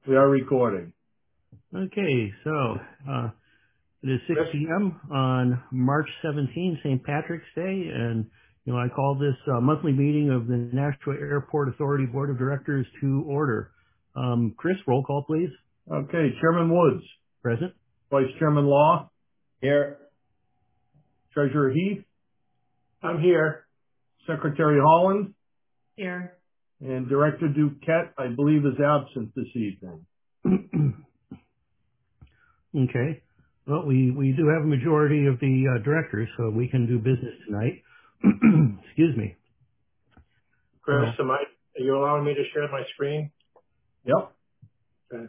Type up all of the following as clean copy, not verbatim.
We are recording. Okay, so it is 6 Chris? p.m. on March 17, St. Patrick's Day, and I call this monthly meeting of the Nashua Airport Authority Board of Directors to order. Chris, roll call, please. Okay, Chairman Woods, Present. Vice Chairman Law, Here. Treasurer Heath, I'm here. Secretary Holland, Here. and Director Duquette, I believe, is absent this evening. Okay. Well, we do have a majority of the directors, so we can do business tonight. Excuse me. Chris, So, are you allowing me to share my screen? Yep. Okay.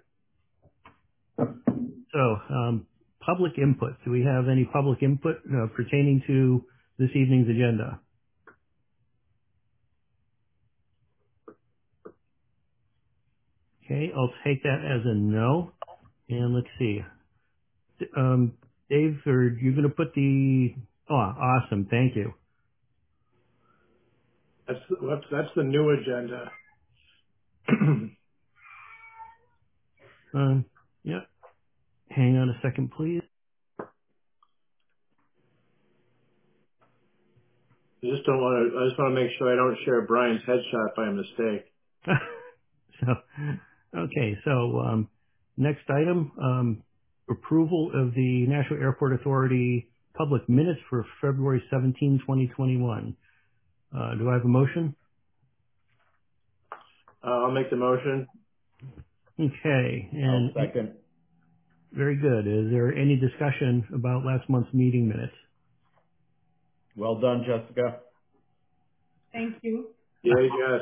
so public input. Do we have any public input pertaining to this evening's agenda? Okay, I'll take that as a no. And let's see. Dave, are you going to put the? Oh, awesome. Thank you. That's the new agenda. Yeah. Hang on a second, please. I just want to make sure I don't share Brian's headshot by mistake. so, okay. So, next item, approval of the National Airport Authority public minutes for February 17, 2021. Do I have a motion? I'll make the motion. Okay. I'll And second. very good. Is there any discussion about last month's meeting minutes? Well done, Jessica. Thank you. Yes.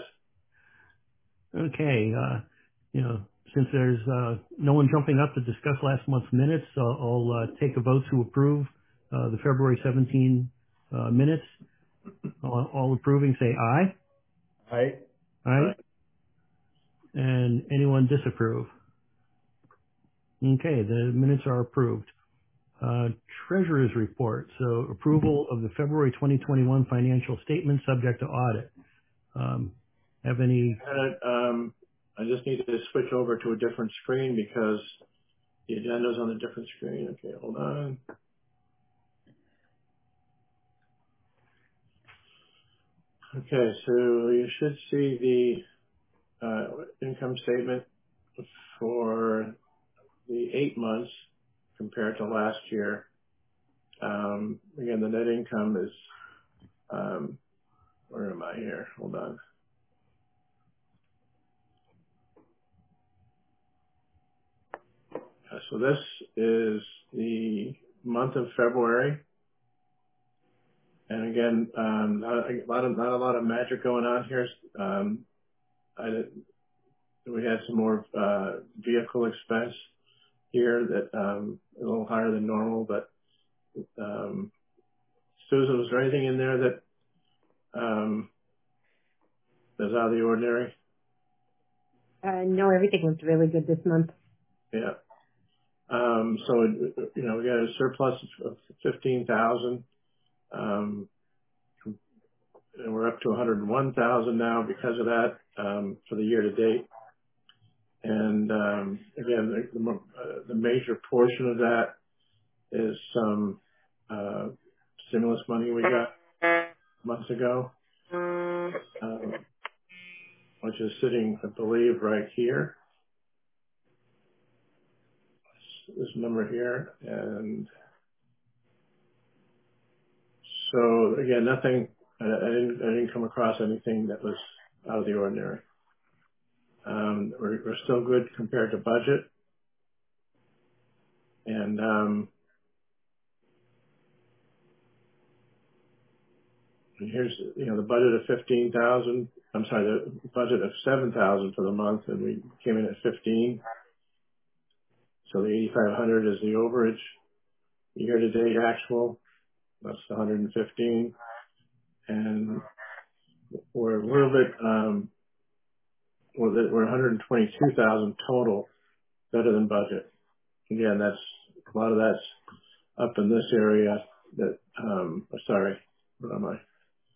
Okay. Since there's no one jumping up to discuss last month's minutes, I'll take a vote to approve the February 17 minutes. All approving, say aye. Aye. Aye. Aye. And anyone disapprove? Okay, the minutes are approved. Treasurer's report. So approval of the February 2021 financial statement subject to audit. Have any? And, I just need to switch over to a different screen because the agenda's on a different screen. Okay, hold on. Okay, so you should see the income statement for the 8 months compared to last year. Again, the net income is, where am I here? Hold on. So this is the month of February. And again, not a lot of magic going on here. We had some more, vehicle expense here that, a little higher than normal, but, Susan, was there anything in there that, is out of the ordinary? No, everything was really good this month. Yeah. So, we got a surplus of 15,000, and we're up to 101,000 now because of that, for the year to date. And, again, the major portion of that is some, stimulus money we got months ago, which is sitting, I believe, right here, this number here. And so again, nothing, I didn't come across anything that was out of the ordinary. We're still good compared to budget. And, here's, the budget of 15,000. I'm sorry, the budget of 7,000 for the month, and we came in at 15. So the 8,500 is the overage. Year to date actual, that's 115. And we're a little bit, we're 122,000 total better than budget. Again, a lot of that's up in this area that, sorry, what am I?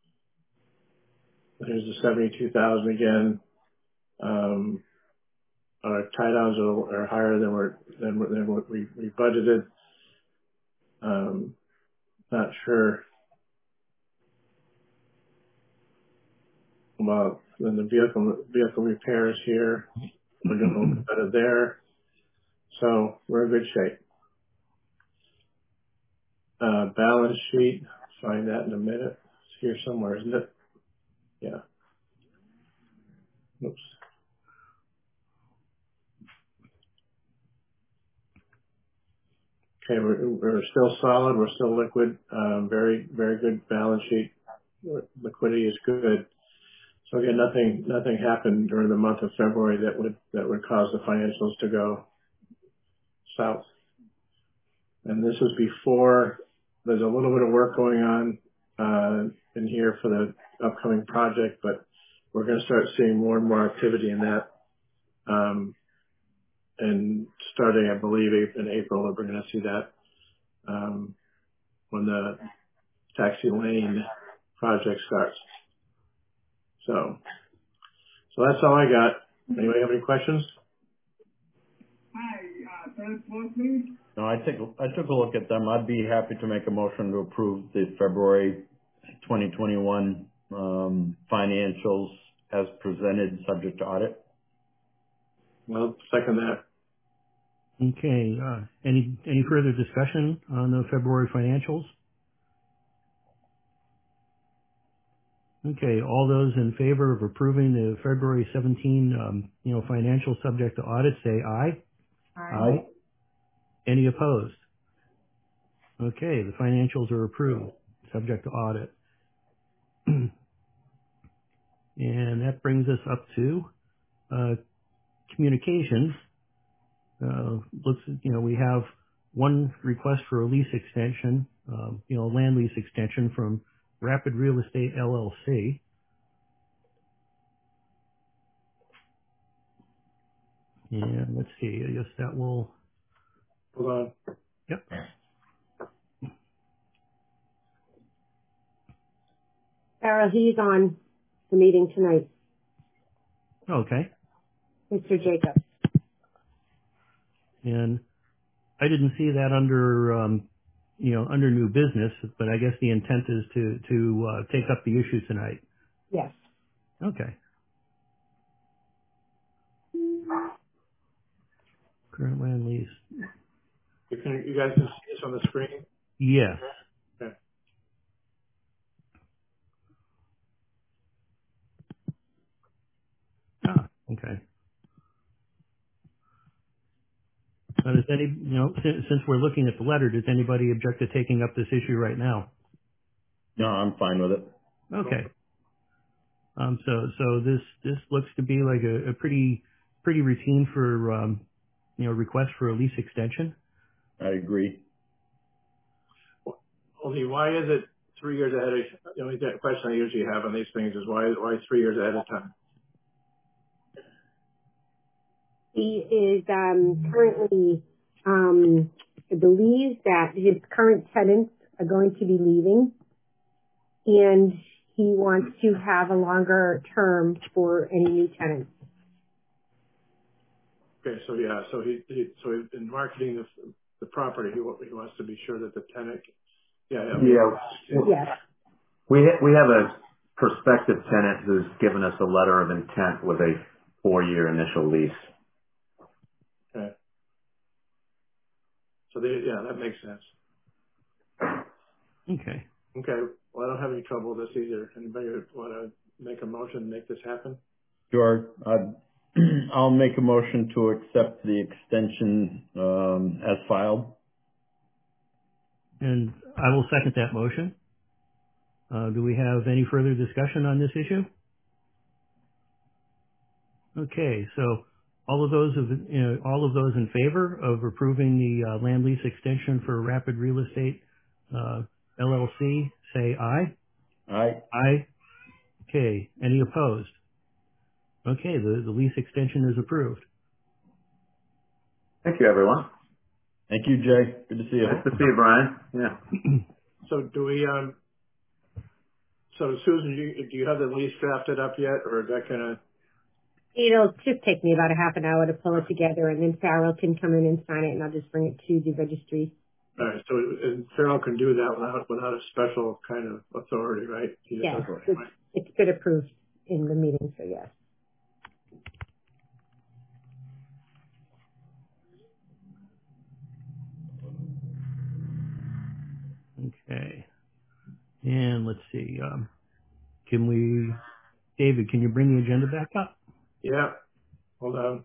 Here's the 72,000 again. our tie downs are higher than what we budgeted. Not sure about then the vehicle repairs here. We're doing a little bit better there, so we're in good shape. Balance sheet, find that in a minute. It's here somewhere, isn't it? Yeah. Oops. Okay, we're still solid. We're still liquid. Very, very good balance sheet. Liquidity is good. So again, nothing happened during the month of February that would cause the financials to go south. And this was before. There's a little bit of work going on in here for the upcoming project, but we're going to start seeing more and more activity in that. And starting, I believe, in April, we're going to see that when the taxi lane project starts. So that's all I got. Anybody have any questions? No, I took a look at them. I'd be happy to make a motion to approve the February 2021 financials as presented, subject to audit. Well, second that. Okay. Any further discussion on the February financials? Okay. All those in favor of approving the February 17, financial subject to audit, say aye. Aye. Any opposed? Okay. The financials are approved, subject to audit. And that brings us up to communications. We have one request for a lease extension, land lease extension from Rapid Real Estate LLC. And let's see, I guess that will. Hold on. Yep. Sarah, he's on the meeting tonight, Okay. Mr. Jacobs. And I didn't see that under, under new business, but I guess the intent is to take up the issue tonight. Yes. Okay. Current land lease. You guys can see this on the screen? Yes. Okay. Okay. Does since we're looking at the letter, does anybody object to taking up this issue right now? No, I'm fine with it. Okay. So this looks to be like a pretty routine for request for a lease extension. I agree. Only why is it 3 years ahead of, the only question I usually have on these things is why 3 years ahead of time? He is currently believes that his current tenants are going to be leaving, and he wants to have a longer term for any new tenants. Okay, so yeah, so he in marketing the property, he wants to be sure that the tenant. Yeah. Yes. We have a prospective tenant who's given us a letter of intent with a 4-year initial lease. Okay. So that makes sense. Okay. Okay. Well, I don't have any trouble with this either. Anybody want to make a motion to make this happen? Sure. I'll make a motion to accept the extension as filed. And I will second that motion. Do we have any further discussion on this issue? Okay, so all of those in favor of approving the land lease extension for Rapid Real Estate LLC, say aye. Aye. Aye. Okay. Any opposed? Okay, the lease extension is approved. Thank you, everyone. Thank you, Jay. Good to see you. Nice to see you, Brian. Yeah. So do we? So Susan, do you have the lease drafted up yet, or is that gonna? It'll just take me about a half an hour to pull it together, and then Farrell can come in and sign it, and I'll just bring it to the registry. All right, so and Farrell can do that without a special kind of authority, right? He just Yes, does it, right? it's been approved in the meeting, so yes. Okay. And let's see. David, can you bring the agenda back up? Yeah. Hold on.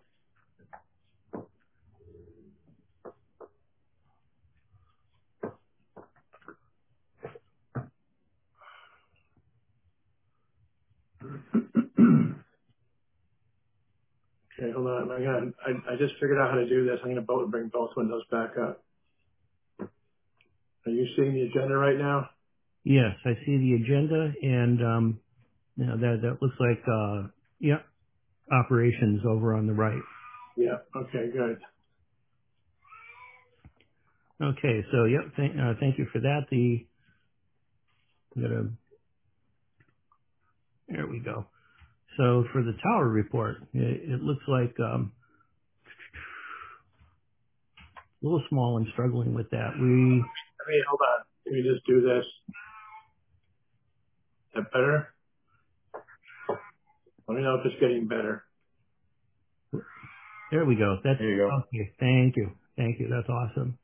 Okay, hold on. I just figured out how to do this. I'm going to bring both windows back up. Are you seeing the agenda right now? Yes, I see the agenda, and that looks like operations over on the right. Yeah. Okay, good. Okay, so thank you for that. There we go. So for the tower report, it looks like a little small and struggling with that. Hold on. Let me just do this. Is that better? Let me know if it's getting better. There we go. There you go. Okay. Thank you. That's awesome.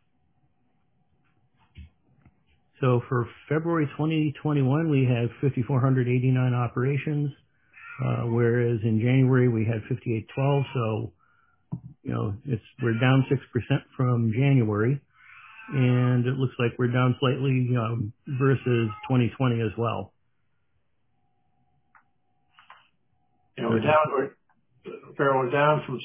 So for February 2021, we had 5,489 operations, whereas in January we had 5,812. So, we're down 6% from January, and it looks like we're down slightly versus 2020 as well. Yeah, we're down from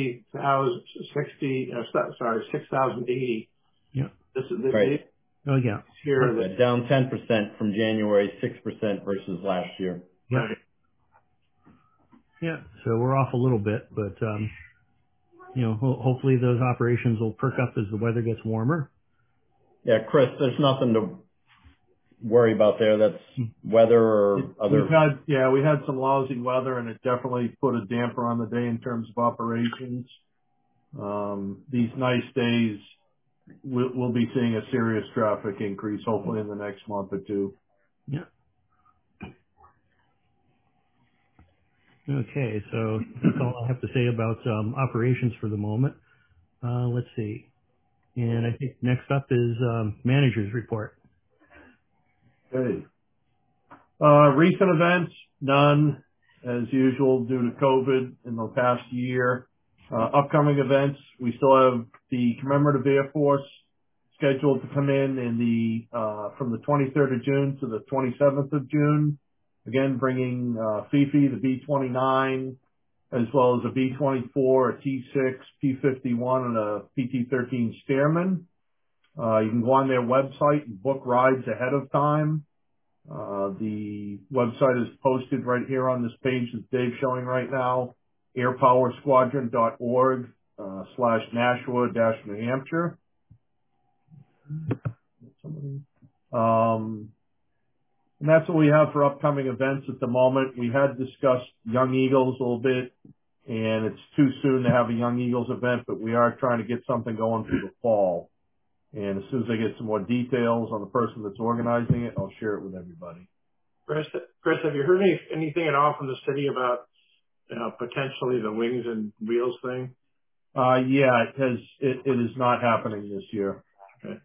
6,080. Yeah. This is Right. Oh yeah. here. Down 10% from January, 6% versus last year. Yeah. Right. Yeah. So we're off a little bit, but hopefully those operations will perk up as the weather gets warmer. Yeah, Chris, there's nothing to worry about there. That's weather or other. We had some lousy weather, and it definitely put a damper on the day in terms of operations. These nice days, we'll be seeing a serious traffic increase, hopefully in the next month or two. Yeah. Okay, so that's all I have to say about operations for the moment. Let's see. And I think next up is manager's report. Okay. Recent events, none, as usual, due to COVID in the past year. Upcoming events, we still have the Commemorative Air Force scheduled to come in from the 23rd of June to the 27th of June. Again, bringing Fifi, the B-29, as well as a B-24, a T-6, P-51, and a PT-13 Stearman. You can go on their website and book rides ahead of time. The website is posted right here on this page that Dave's showing right now, airpowersquadron.org /Nashua-New Hampshire. And that's what we have for upcoming events at the moment. We had discussed Young Eagles a little bit, and it's too soon to have a Young Eagles event, but we are trying to get something going for the fall. And as soon as I get some more details on the person that's organizing it, I'll share it with everybody. Chris, have you heard anything at all from the city about potentially the Wings and Wheels thing? Yeah, it is not happening this year. Okay.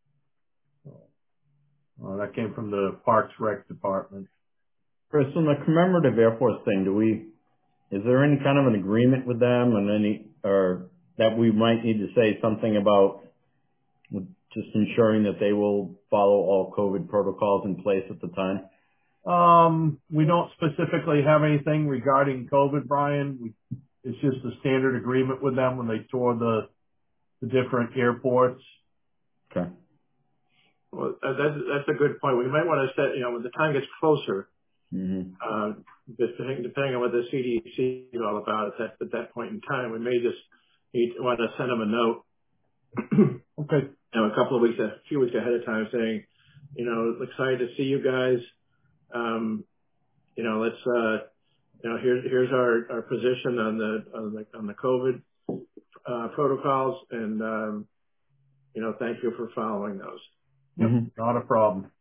That came from the Parks Rec Department. Chris, on the Commemorative Air Force thing, is there any kind of an agreement with them or that we might need to say something about just ensuring that they will follow all COVID protocols in place at the time? We don't specifically have anything regarding COVID, Brian. It's just a standard agreement with them when they tour the different airports. Okay. Well, that's a good point. We might want to set, when the time gets closer, depending on what the CDC is all about at that point in time, we may just want to send them a note. Okay. A few weeks ahead of time saying, excited to see you guys. here's our position on the COVID protocols, and thank you for following those. Yep, not a problem.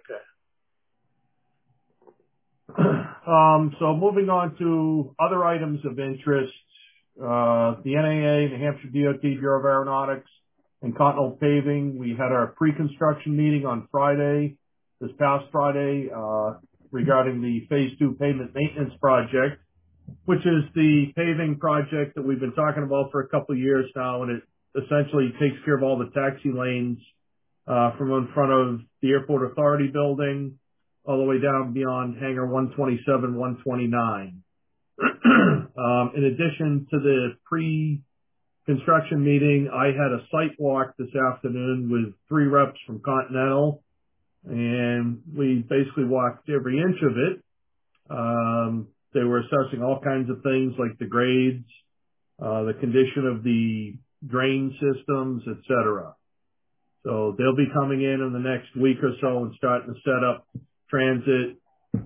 Okay. So moving on to other items of interest, the NAA, New Hampshire DOT Bureau of Aeronautics, and Continental Paving. We had our pre-construction meeting on Friday, this past Friday, regarding the Phase 2 pavement maintenance project, which is the paving project that we've been talking about for a couple of years now, and it essentially takes care of all the taxi lanes from in front of the Airport Authority building all the way down beyond Hangar 127, 129. In addition to the pre-construction meeting, I had a site walk this afternoon with 3 reps from Continental, and we basically walked every inch of it. They were assessing all kinds of things like the grades, the condition of the drain systems, etc. So they'll be coming in the next week or so and starting to set up transit,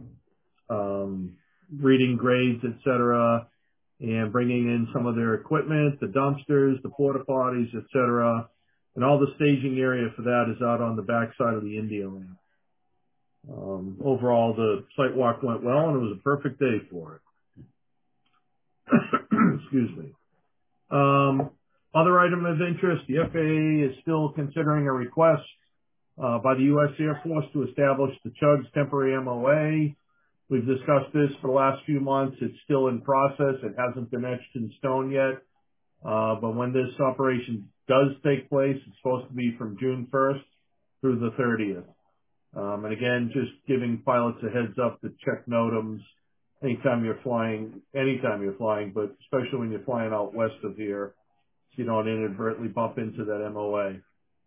reading grades, etc., and bringing in some of their equipment, the dumpsters, the porta potties, etc. And all the staging area for that is out on the backside of the India ramp. Overall, the site walk went well, and it was a perfect day for it. Excuse me. Other item of interest, the FAA is still considering a request by the U.S. Air Force to establish the CHUGS temporary MOA. We've discussed this for the last few months. It's still in process. It hasn't been etched in stone yet. But when this operation does take place, it's supposed to be from June 1st through the 30th. And again, just giving pilots a heads up to check NOTAMs anytime you're flying, but especially when you're flying out west of here, so you don't inadvertently bump into that MOA.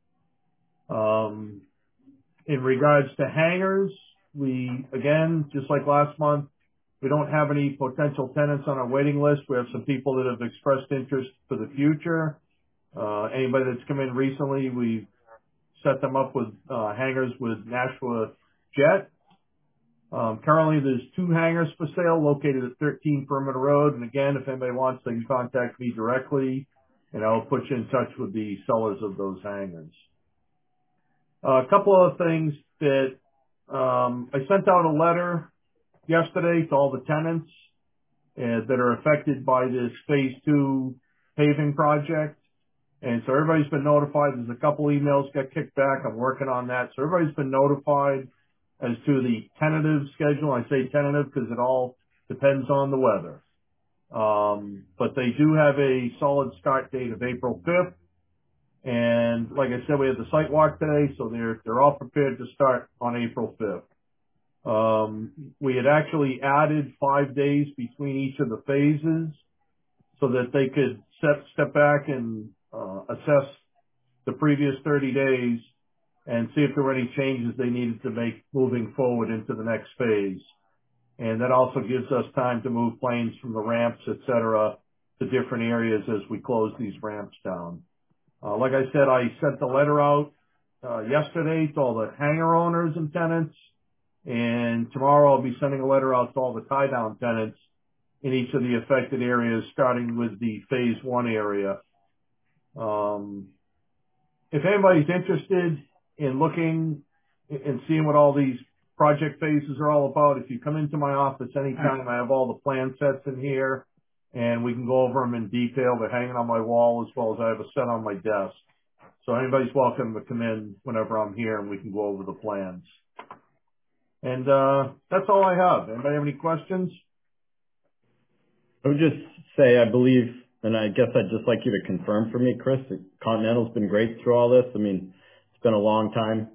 In regards to hangars, we, again, just like last month, we don't have any potential tenants on our waiting list. We have some people that have expressed interest for the future. Anybody that's come in recently, we've set them up with hangars with Nashua Jet. Currently, there's 2 hangars for sale located at 13 Perimeter Road. And again, if anybody wants, they can contact me directly, and I'll put you in touch with the sellers of those hangars. A couple of things that I sent out a letter yesterday to all the tenants that are affected by this Phase 2 paving project. And so everybody's been notified. There's a couple emails got kicked back. I'm working on that. So everybody's been notified as to the tentative schedule. I say tentative because it all depends on the weather. But they do have a solid start date of April 5th. And like I said, we had the site walk today, so they're all prepared to start on April 5th. We had actually added 5 days between each of the phases so that they could step back and assess the previous 30 days and see if there were any changes they needed to make moving forward into the next phase. And that also gives us time to move planes from the ramps, et cetera, to different areas as we close these ramps down. Like I said, I sent the letter out yesterday to all the hangar owners and tenants, and tomorrow I'll be sending a letter out to all the tie-down tenants in each of the affected areas, starting with the Phase 1 area. If anybody's interested in looking and seeing what all these project phases are all about, if you come into my office anytime, I have all the plan sets in here, and we can go over them in detail. They're hanging on my wall as well as I have a set on my desk. So anybody's welcome to come in whenever I'm here, and we can go over the plans. And that's all I have. Anybody have any questions? I would just say, I believe, and I guess I'd just like you to confirm for me, Chris, that Continental's been great through all this. I mean, it's been a long time.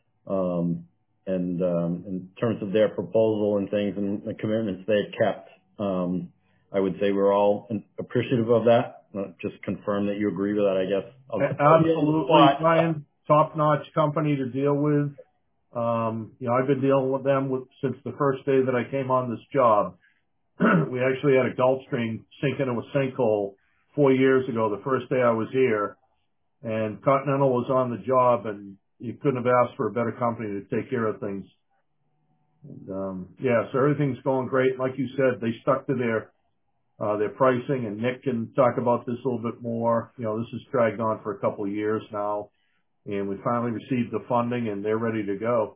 And in terms of their proposal and things and the commitments they've kept, I would say we're all appreciative of that. Just confirm that you agree with that, I guess. Absolutely, Brian. Top-notch company to deal with. I've been dealing with them since the first day that I came on this job. We actually had a Gulfstream sink into a sinkhole 4 years ago, the first day I was here, and Continental was on the job, and you couldn't have asked for a better company to take care of things. And, yeah, so everything's going great. Like you said, they stuck to their pricing, and Nick can talk about this a little bit more. You know, this has dragged on for a couple of years now, and we finally received the funding and they're ready to go.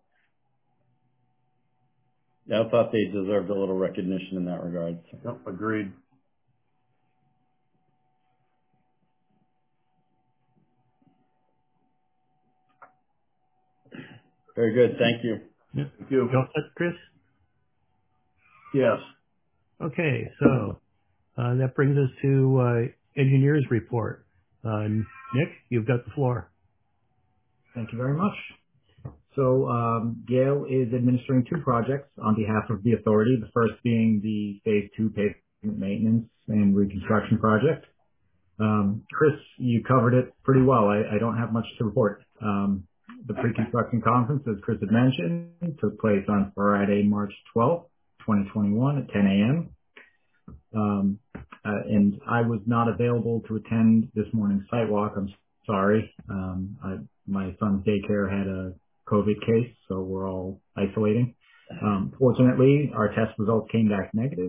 Yeah, I thought they deserved a little recognition in that regard. So. Yep, agreed. Very good. Thank you. Yeah. Thank you. You all set, Chris? Yes. Okay, so that brings us to engineers report. Nick, you've got the floor. Thank you very much. So Gail is administering two projects on behalf of the authority, the first being the Phase 2 pavement maintenance and reconstruction project. Chris, you covered it pretty well. I don't have much to report. The pre-construction conference, as Chris had mentioned, took place on Friday, March 12th, 2021 at 10 a.m. And I was not available to attend this morning's site walk. I'm sorry. My son's daycare had a COVID case, so we're all isolating. Fortunately, our test results came back negative,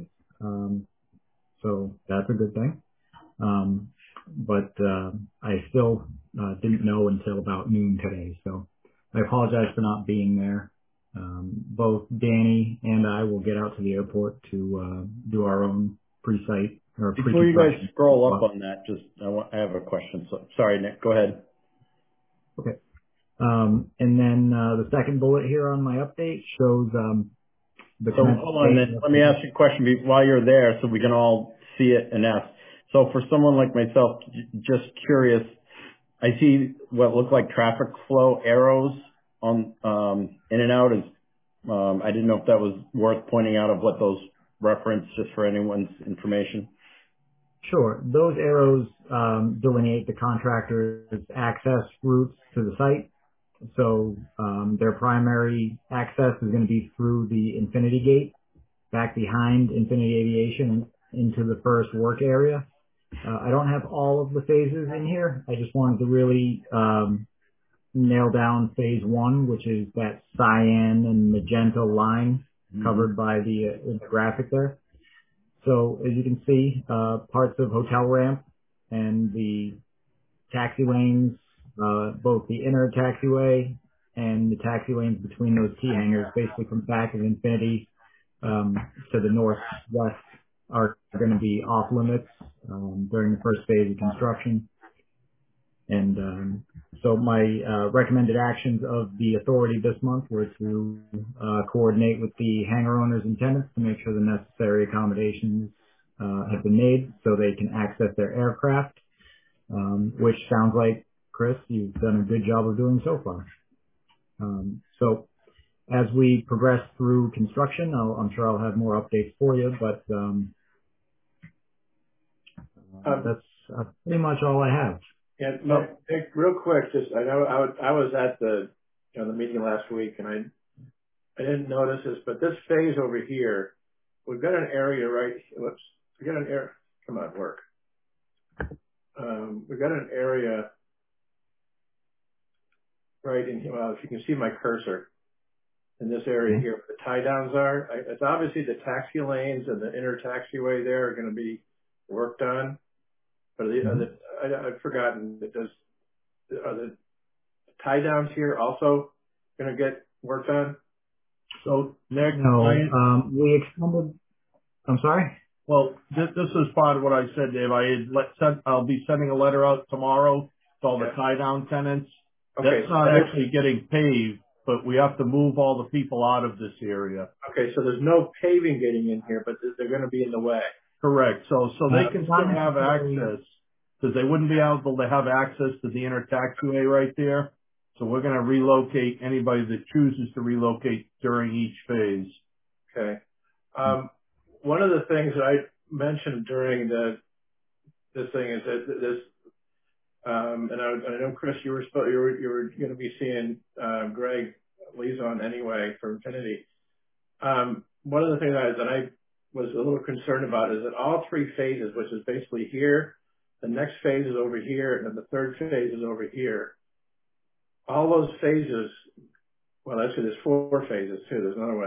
so that's a good thing. But I still didn't know until about noon today, so I apologize for not being there. Both Danny and I will get out to the airport to do our own pre-site or Before you guys scroll up on that, I have a question. So, sorry, Nick, go ahead. Okay. And then the second bullet here on my update shows the. So hold on, then. Let me ask you a question while you're there, so we can all see it and ask. So for someone like myself, just curious, I see what look like traffic flow arrows on in and out. I didn't know if that was worth pointing out of what those reference, just for anyone's information. Sure. Those arrows delineate the contractor's access routes to the site. So their primary access is going to be through the Infinity Gate, back behind Infinity Aviation into the first work area. I don't have all of the phases in here. I just wanted to really nail down phase 1, which is that cyan and magenta line covered by the graphic there. So as you can see, parts of hotel ramp and the taxi lanes, both the inner taxiway and the taxi lanes between those T hangars, basically from back of Infinity to the northwest, are going to be off limits during the first phase of construction. And so my recommended actions of the authority this month were to coordinate with the hangar owners and tenants to make sure the necessary accommodations have been made so they can access their aircraft, which sounds like, Chris, you've done a good job of doing so far. So as we progress through construction, I'm sure I'll have more updates for you, but that's pretty much all I have. Yeah, no, Nick, real quick, just I know I was at the the meeting last week, and I didn't notice this, but this phase over here, we've got an area right. Whoops, we got an area. Come on, work. We've got an area right in here. Well, if you can see my cursor in this area here, where the tie downs are. It's obviously the taxi lanes and the inner taxiway there are going to be worked on. But I've forgotten that are the tie downs here also going to get worked on? So, Nick, no, we extended. I'm sorry. Well, this is part of what I said, Dave. I'll be sending a letter out tomorrow to all the tie down tenants. Okay, that's not actually getting paved, but we have to move all the people out of this area. Okay, so there's no paving getting in here, but they're going to be in the way. Correct. So they can still have access, because they wouldn't be able to have access to the inner taxiway right there. So we're going to relocate anybody that chooses to relocate during each phase. Okay. One of the things that I mentioned during this thing is that this, and I know, Chris, you were going to be seeing Greg Lezon anyway for Infinity. One of the things that I was a little concerned about is that all three phases, which is basically here, the next phase is over here, and then the third phase is over here. All those phases, well, actually there's 4 phases too. There's another one.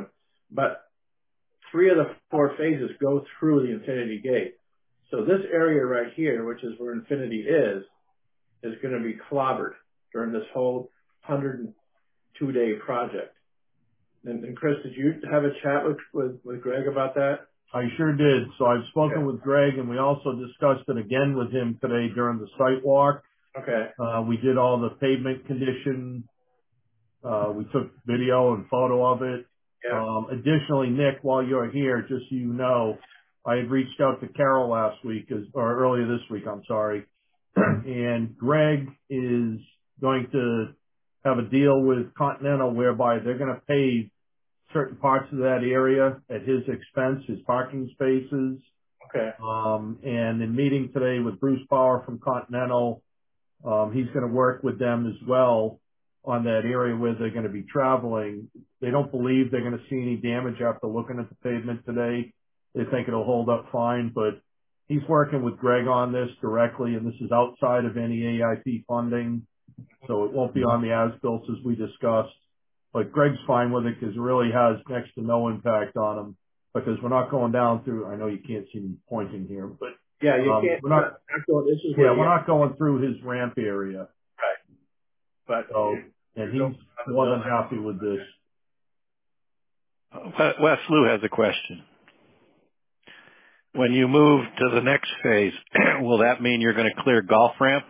but 3 of the 4 phases go through the Infinity Gate. So this area right here, which is where Infinity is going to be clobbered during this whole 102-day project. And Chris, did you have a chat with Greg about that? I sure did. So I've spoken with Greg, and we also discussed it again with him today during the site walk. Okay. We did all the pavement condition. We took video and photo of it. Yeah. Additionally, Nick, while you're here, just so you know, I had reached out to Carol last week, or earlier this week, I'm sorry. And Greg is going to have a deal with Continental whereby they're going to pave certain parts of that area at his expense, his parking spaces. Okay. And in meeting today with Bruce Power from Continental, he's going to work with them as well on that area where they're going to be traveling. They don't believe they're going to see any damage after looking at the pavement today. They think it'll hold up fine, but he's working with Greg on this directly, and this is outside of any AIP funding, so it won't be on the as-built as we discussed. But Greg's fine with it because it really has next to no impact on him, because we're not going down through, I know you can't see me pointing here, but yeah, you can't. We're not going through his ramp area. Right. But so, and he's more than happy with this. Wes, Lou has a question. When you move to the next phase, will that mean you're going to clear golf ramp?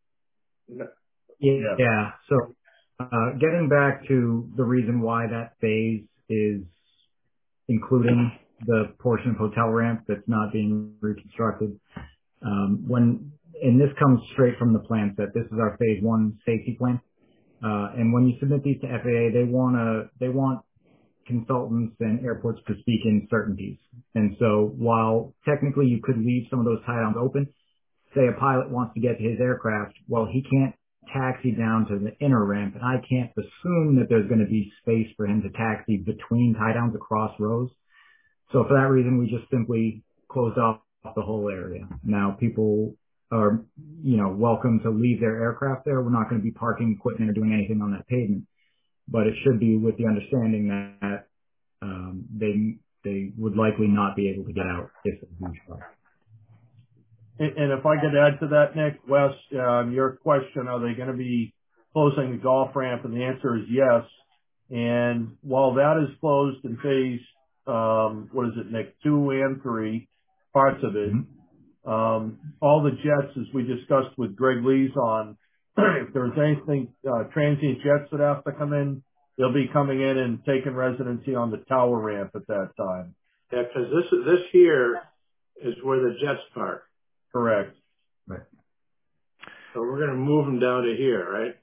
Yeah. So, getting back to the reason why that phase is including the portion of hotel ramp that's not being reconstructed, and this comes straight from the plan set. This is our phase 1 safety plan. And when you submit these to FAA, they want consultants and airports to speak in certainties. And so while technically you could leave some of those tie downs open, say a pilot wants to get to his aircraft, well, he can't taxi down to the inner ramp, and I can't assume that there's going to be space for him to taxi between tie downs across rows. So for that reason, we just simply closed off the whole area. Now people are, welcome to leave their aircraft there. We're not going to be parking equipment or doing anything on that pavement, but it should be with the understanding that they would likely not be able to get out if it's a huge fire. And if I could add to that, Nick, Wes, your question, are they going to be closing the golf ramp? And the answer is yes. And while that is closed in phase, Nick, 2 and 3, parts of it, all the jets, as we discussed with Greg Lees on, if there's anything, transient jets that have to come in, they'll be coming in and taking residency on the tower ramp at that time. Yeah, because this here is where the jets park. Correct. Right. So we're going to move them down to here, right?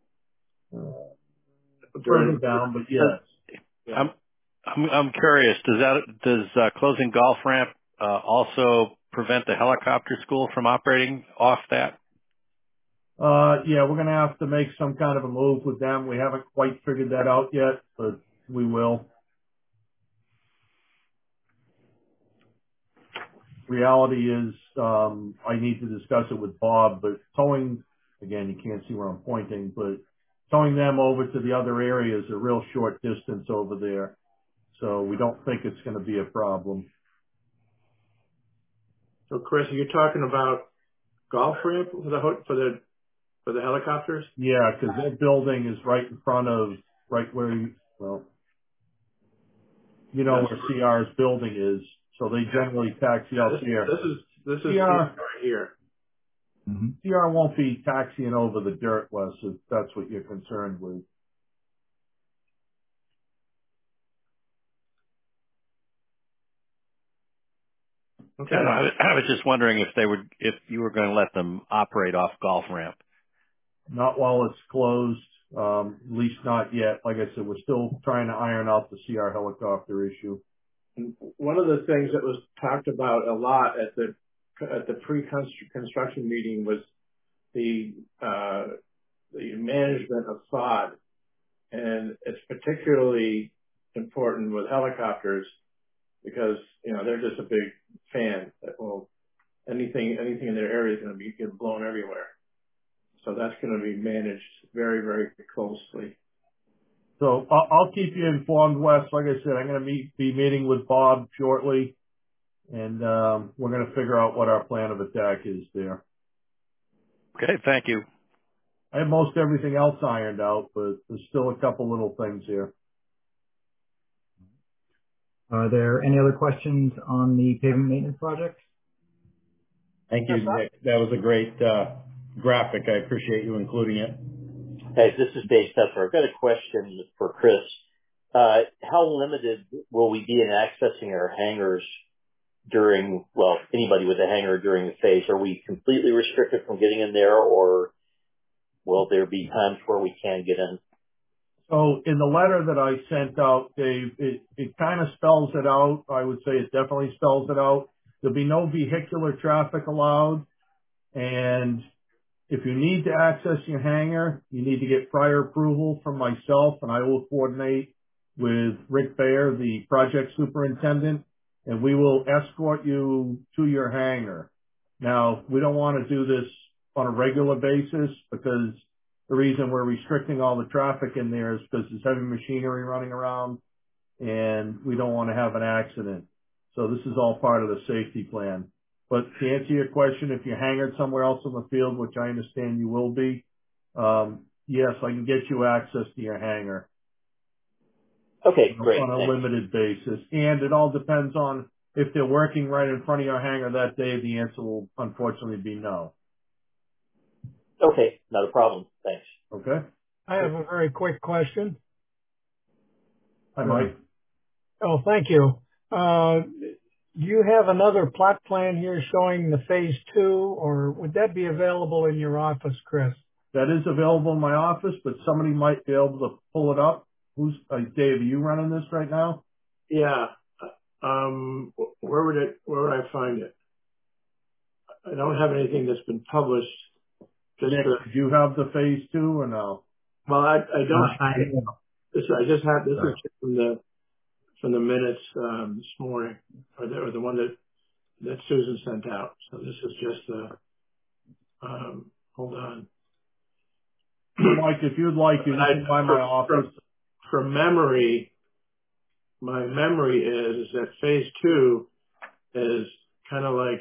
Further down, but yes. Yeah. I'm curious. Does closing golf ramp also prevent the helicopter school from operating off that? Yeah, we're going to have to make some kind of a move with them. We haven't quite figured that out yet, but we will. Reality is, I need to discuss it with Bob, but towing, again, you can't see where I'm pointing, but towing them over to the other area is a real short distance over there. So we don't think it's going to be a problem. So Chris, are you talking about golf ramp for the helicopters? Yeah, because that building is right in front of, where where CR's building is. So they generally taxi out there. This is right here. Mm-hmm. CR won't be taxiing over the dirt, Wes, if that's what you're concerned with. Okay. I was just wondering if you were going to let them operate off golf ramp. Not while it's closed, at least not yet. Like I said, we're still trying to iron out the CR helicopter issue. One of the things that was talked about a lot at the pre-construction meeting was the management of FOD, and it's particularly important with helicopters because they're just a big fan that anything in their area is going to be get blown everywhere. So that's going to be managed very, very closely. So I'll keep you informed, Wes. Like I said, I'm going to be meeting with Bob shortly, and we're going to figure out what our plan of attack is there. Okay, thank you. I have most everything else ironed out, but there's still a couple little things here. Are there any other questions on the pavement maintenance project? Thank you, Nick. That was a great graphic. I appreciate you including it. Hey, this is Dave Stetzer. I've got a question for Chris. How limited will we be in accessing our hangars during, well, anybody with a hangar during the phase? Are we completely restricted from getting in there, or will there be times where we can get in? So in the letter that I sent out, Dave, it kind of spells it out. I would say it definitely spells it out. There'll be no vehicular traffic allowed. And if you need to access your hangar, you need to get prior approval from myself, and I will coordinate with Rick Bayer, the project superintendent, and we will escort you to your hangar. Now, we don't want to do this on a regular basis because the reason we're restricting all the traffic in there is because there's heavy machinery running around, and we don't want to have an accident. So this is all part of the safety plan. But to answer your question, if you're hangared somewhere else in the field, which I understand you will be, yes, I can get you access to your hangar. Okay, great. On a limited basis. And it all depends on if they're working right in front of your hangar that day, the answer will unfortunately be no. Okay, not a problem. Thanks. Okay. I have a very quick question. Hi, Mike. Oh, thank you. Do you have another plot plan here showing the phase 2, or would that be available in your office, Chris? That is available in my office, but somebody might be able to pull it up. Dave, are you running this right now? Yeah. Where would I find it? I don't have anything that's been published. Nick, do you have the phase 2 or no? Well, I don't. I just have this is from the minutes this morning, or the one that Susan sent out. So this is just the. Hold on. Mike, if you'd like, you can find my office. From memory, my memory is that phase 2 is kind of like.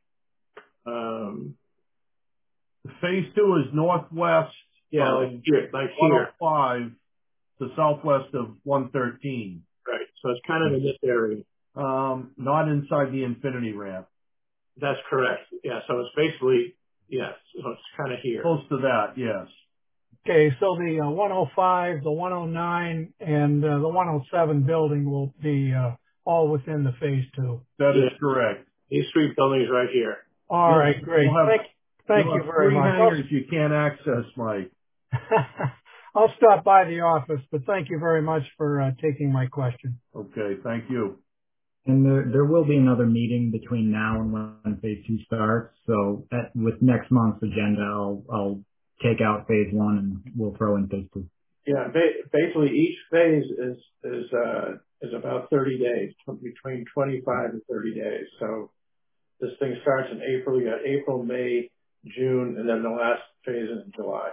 Phase 2 is northwest. Yeah, like here. 105 to southwest of 113. Right. So it's kind of in this area. Not inside the infinity ramp. That's correct. Yeah. So it's basically, yes. So it's kind of here. Close to that, yes. Okay. So the 105, the 109, and the 107 building will be all within the phase 2. That is correct. These 3 buildings right here. All right. Great. Thank you very much. 3 hangars you can't access, Mike. I'll stop by the office, but thank you very much for taking my question. Okay, thank you. And there will be another meeting between now and when phase 2 starts. So with next month's agenda, I'll take out phase 1 and we'll throw in phase 2. Yeah, basically each phase is about 30 days, between 25 and 30 days. So this thing starts in April. You got April, May, June, and then the last phase is in July.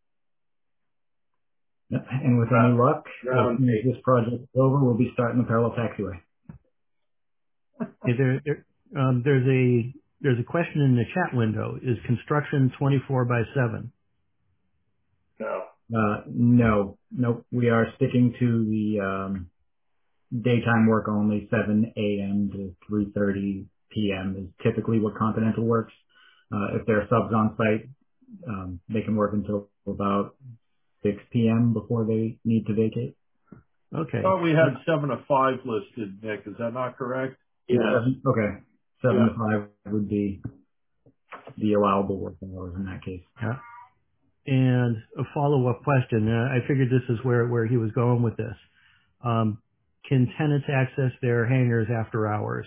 And with any luck, as soon as this project is over, we'll be starting the parallel taxiway. There's a question in the chat window. Is construction 24/7? No. Nope. We are sticking to the daytime work only. 7 a.m. to 3:30 p.m. is typically what Continental works. If there are subs on site, they can work until about 6 p.m. before they need to vacate. Okay. I thought we had 7 to 5 listed, Nick. Is that not correct? Yes. Okay. 7 to 5 would be the allowable working hours in that case. Yeah. And a follow-up question. I figured this is where he was going with this. Can tenants access their hangars after hours?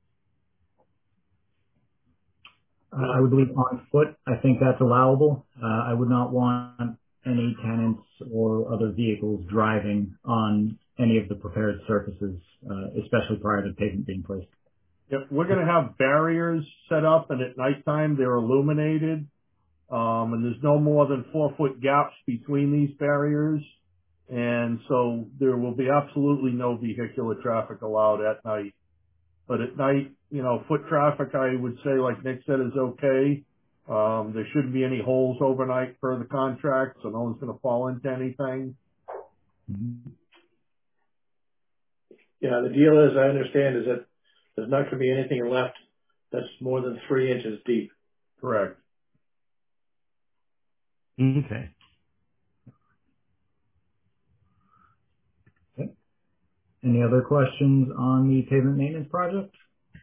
I would believe on foot. I think that's allowable. I would not want any tenants or other vehicles driving on any of the prepared surfaces, especially prior to pavement being placed. Yep, we're going to have barriers set up, and at nighttime they're illuminated. And there's no more than 4-foot gaps between these barriers. And so there will be absolutely no vehicular traffic allowed at night. But at night, foot traffic, I would say, like Nick said, is okay. There shouldn't be any holes overnight per the contract, so no one's going to fall into anything. Mm-hmm. Yeah, the deal is, I understand, is that there's not going to be anything left that's more than 3 inches deep. Correct. Okay. Okay. Any other questions on the pavement maintenance project?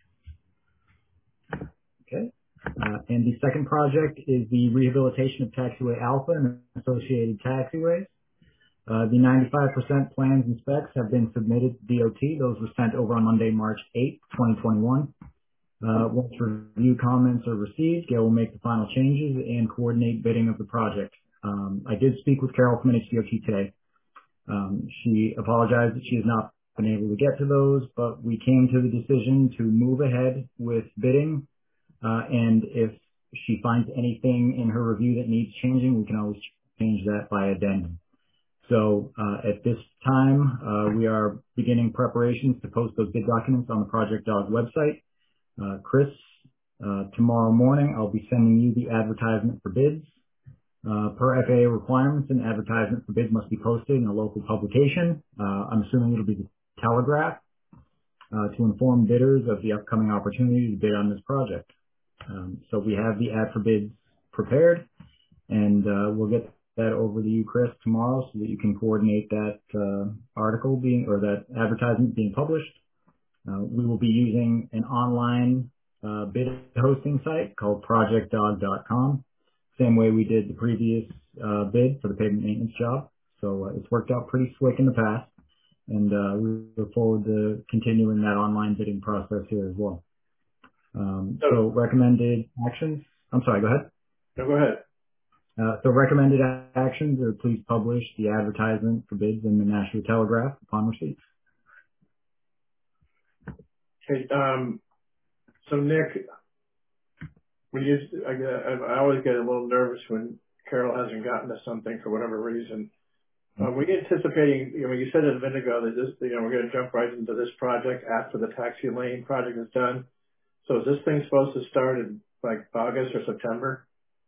Okay. And the second project is the rehabilitation of Taxiway Alpha and associated taxiways. The 95% plans and specs have been submitted to DOT. Those were sent over on Monday, March 8th, 2021. Once review comments are received, Gail will make the final changes and coordinate bidding of the project. I did speak with Carol from NHDOT today. She apologized that she has not been able to get to those, but we came to the decision to move ahead with bidding. And if she finds anything in her review that needs changing, we can always change that by addendum. So at this time, we are beginning preparations to post those bid documents on the Project Dog website. Chris, tomorrow morning, I'll be sending you the advertisement for bids. Per FAA requirements, an advertisement for bids must be posted in a local publication. I'm assuming it'll be the Telegraph to inform bidders of the upcoming opportunity to bid on this project. So we have the ad for bids prepared, and we'll get that over to you, Chris, tomorrow so that you can coordinate that article or that advertisement being published. We will be using an online bid hosting site called projectdog.com, same way we did the previous bid for the pavement maintenance job. So it's worked out pretty slick in the past, and we look forward to continuing that online bidding process here as well. So recommended actions. I'm sorry, go ahead. No, go ahead. So recommended actions are please publish the advertisement for bids in the Nashua Telegraph upon receipt. Okay, so Nick, I always get a little nervous when Carol hasn't gotten to something for whatever reason. Were you anticipating, you said a minute ago that this, we're going to jump right into this project after the taxi lane project is done. So is this thing supposed to start in like August or September?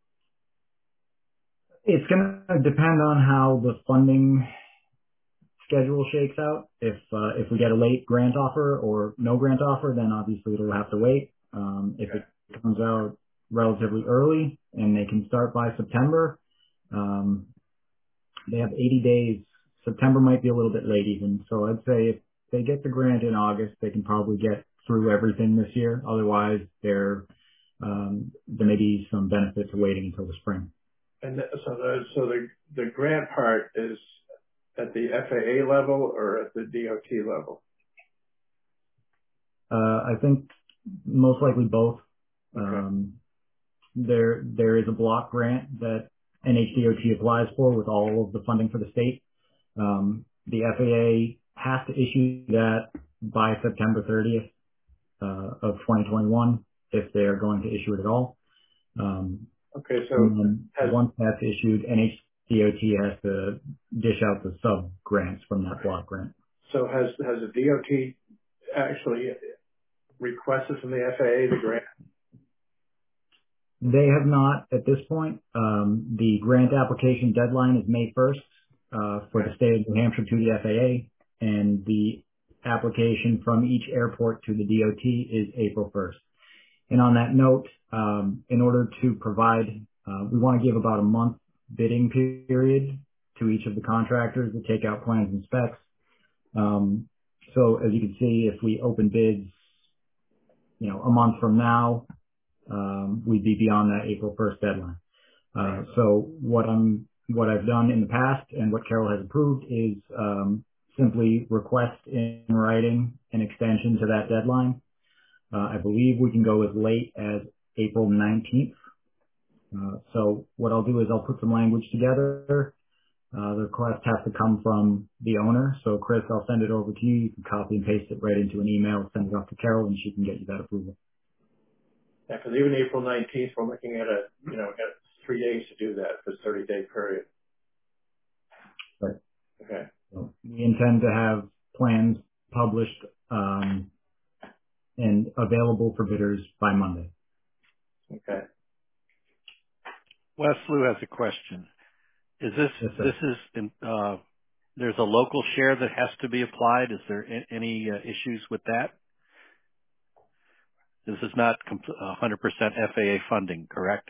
It's going to depend on how the funding schedule shakes out. If we get a late grant offer or no grant offer, then obviously it'll have to wait. If it comes out relatively early and they can start by September, they have 80 days. September might be a little bit late even. So I'd say if they get the grant in August, they can probably get through everything this year. Otherwise, there may be some benefit to waiting until the spring. And so the grant part is at the FAA level or at the DOT level? I think most likely both. Okay. There is a block grant that NHDOT applies for with all of the funding for the state. The FAA has to issue that by September 30th of 2021 if they are going to issue it at all. Okay, so once that's issued, NHDOT has to dish out the sub grants from that block grant. So has the DOT actually requested from the FAA the grant? They have not at this point. The grant application deadline is May 1st for the state of New Hampshire to the FAA, and the application from each airport to the DOT is April 1st. And on that note, in order to provide, we want to give about a month bidding period to each of the contractors to take out plans and specs. So as you can see, if we open bids, a month from now, we'd be beyond that April 1st deadline. So what I've done in the past and what Carol has approved is simply request in writing an extension to that deadline. I believe we can go as late as April 19th. So what I'll do is I'll put some language together. The request has to come from the owner. So Chris, I'll send it over to you. You can copy and paste it right into an email, send it off to Carol, and she can get you that approval. Yeah, because even April 19th, we're looking at we got 3 days to do that for a 30-day period. Right. Okay. We intend to have plans published and available for bidders by Monday. Okay. Wes Lou has a question. Is this, Yes, sir. there's a local share that has to be applied? Is there any issues with that? This is not 100% FAA funding, correct?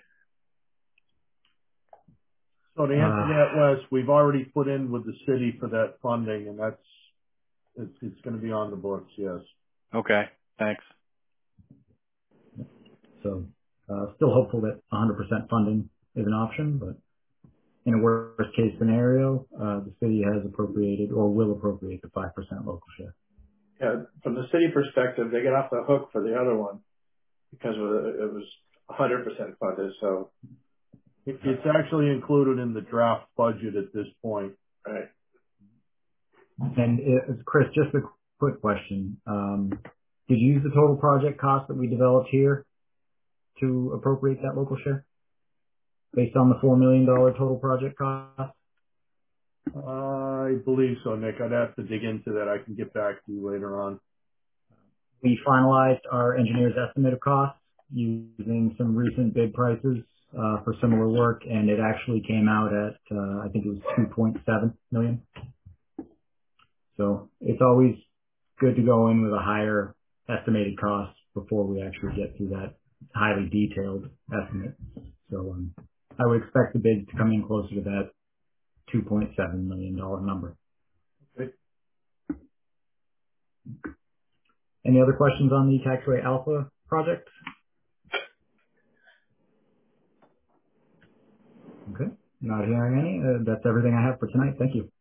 So to answer that, Wes, we've already put in with the city for that funding, and it's going to be on the books, yes. Okay, thanks. So still hopeful that 100% funding is an option, but in a worst case scenario, the city has appropriated or will appropriate the 5% local share. Yeah, from the city perspective, they get off the hook for the other one because it was 100% funded. So it's actually included in the draft budget at this point. right. And Chris, just a quick question. Did you use the total project cost that we developed here to appropriate that local share based on the $4 million total project cost? I believe so, Nick. I'd have to dig into that. I can get back to you later on. We finalized our engineer's estimate of costs using some recent bid prices for similar work, and it actually came out at, I think it was $2.7 million. So it's always good to go in with a higher estimated cost before we actually get to that highly detailed estimate. So I would expect the bid to come in closer to that $2.7 million number. Okay. Any other questions on the Taxiway Alpha project? Okay, not hearing any. That's everything I have for tonight. Thank you.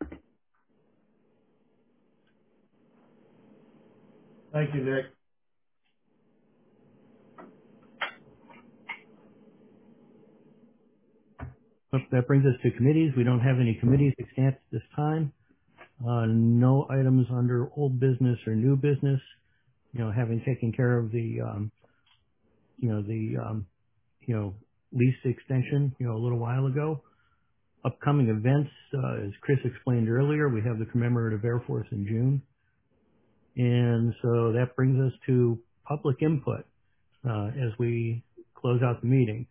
Thank you, Nick. That brings us to committees. We don't have any committees extant at this time. No items under old business or new business. Having taken care of the, lease extension, a little while ago. Upcoming events, as Chris explained earlier, we have the Commemorative Air Force in June. And so that brings us to public input as we close out the meeting.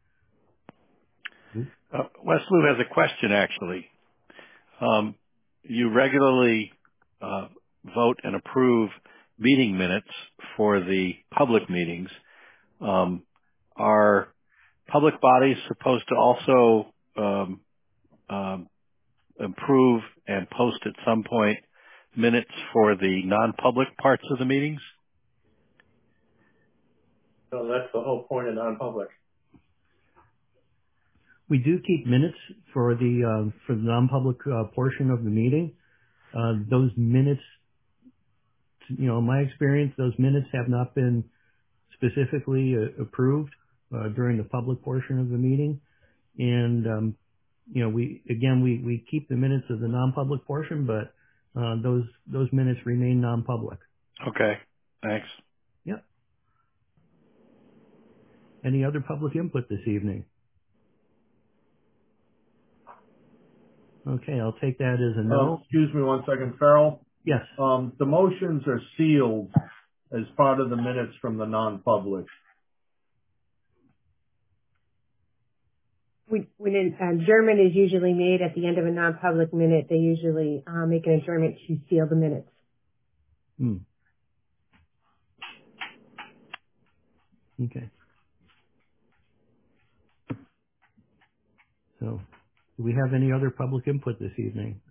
Wes Lou has a question, actually. You regularly vote and approve meeting minutes for the public meetings. Are public bodies supposed to also improve and post at some point minutes for the non-public parts of the meetings? So that's the whole point of non-public. We do keep minutes for the non-public portion of the meeting. Those minutes, in my experience, those minutes have not been specifically approved during the public portion of the meeting. And we keep the minutes of the non-public portion, but those minutes remain non-public. Okay, thanks. Yep. Any other public input this evening? Okay, I'll take that as a no. Excuse me one second, Farrell. Yes. The motions are sealed as part of the minutes from the non-public. When an adjournment is usually made at the end of a non-public minute, they usually make an adjournment to seal the minutes. Okay. So, do we have any other public input this evening?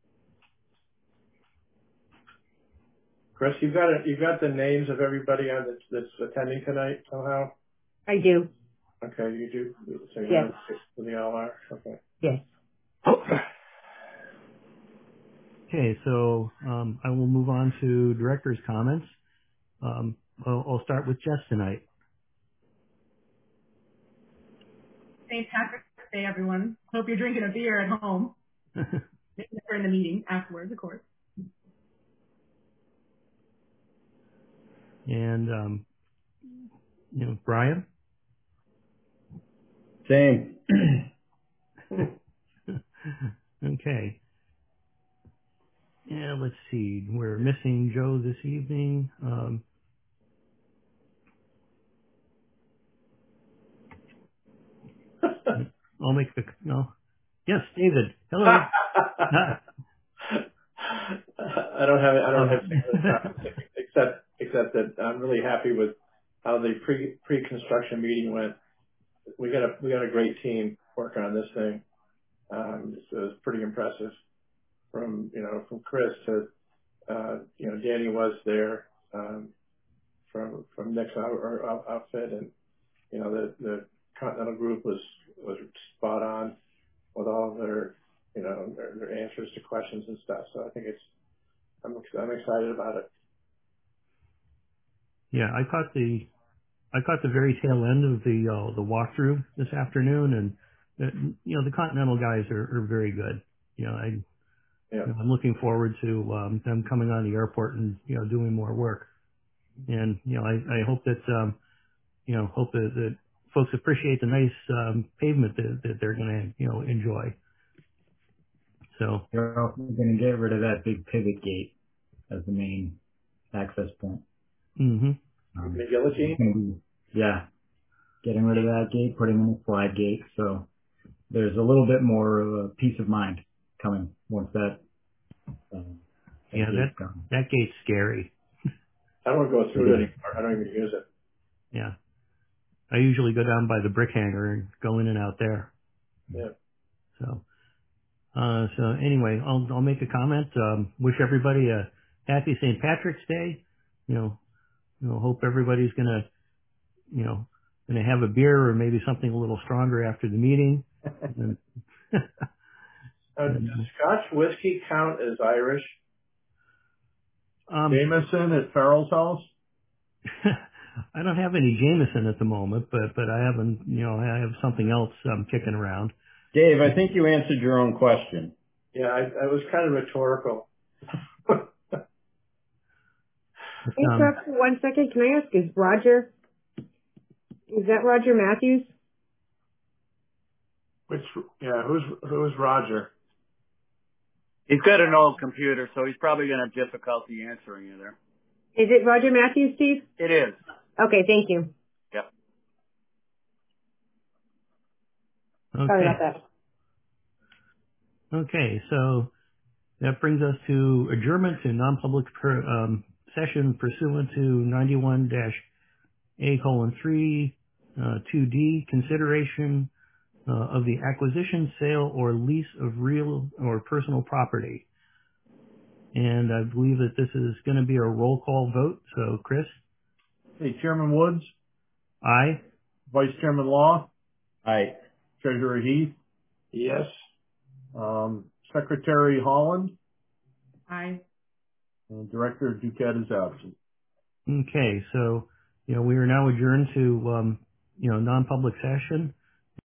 Chris, you've got the names of everybody that's attending tonight somehow? I do. Okay, you do? So you Yes. know the LR? Okay. Yes. Okay, so I will move on to director's comments. I'll start with Jess tonight. St. Patrick's Day, everyone. Hope you're drinking a beer at home. Or in the meeting afterwards, of course. And, Brian? Same. Okay. this evening. I'll make the, no. Yes, David. Hello. I don't have except that I'm really happy with how the pre-construction meeting went. We got a great team working on this thing. So it was pretty impressive from Chris to, Danny was there, from Nick's outfit, and, the Continental Group was spot on with all of their answers to questions and stuff. So I think I'm excited about it. Yeah, I caught the very tail end of the walkthrough this afternoon, and the Continental guys are very good. I'm looking forward to them coming on the airport and doing more work. And I hope that that folks appreciate the nice pavement that they're going to enjoy. So they're also going to get rid of that big pivot gate as the main access point. Mm-hmm. Yeah, getting rid of that gate, putting in a slide gate. So there's a little bit more of a peace of mind coming once that. That gate's scary. I don't go through it anymore. I don't even use it. Yeah, I usually go down by the brick hangar and go in and out there. Yeah. So anyway, I'll make a comment. Wish everybody a happy St. Patrick's Day. Hope everybody's gonna have a beer or maybe something a little stronger after the meeting. Does Scotch whiskey count as Irish? Jameson at Farrell's house? I don't have any Jameson at the moment, but I haven't, I have something else kicking around. Dave, I think you answered your own question. Yeah, I was kind of rhetorical. Interrupt for 1 second. Can I ask, is that Roger Matthews? Who's Roger? He's got an old computer, so he's probably going to have difficulty answering you there. Is it Roger Matthews, Steve? It is. Okay, thank you. Yep. Okay. Sorry about that. Okay, so that brings us to adjournment to non-public session pursuant to 91-A:3, 2D, consideration of the acquisition, sale, or lease of real or personal property. And I believe that this is going to be a roll call vote. So, Chris? Hey, Chairman Woods? Aye. Vice Chairman Law? Aye. Treasurer Heath? Yes. Secretary Holland? Aye. And Director Duquette is absent. Okay, so, we are now adjourned to, non-public session.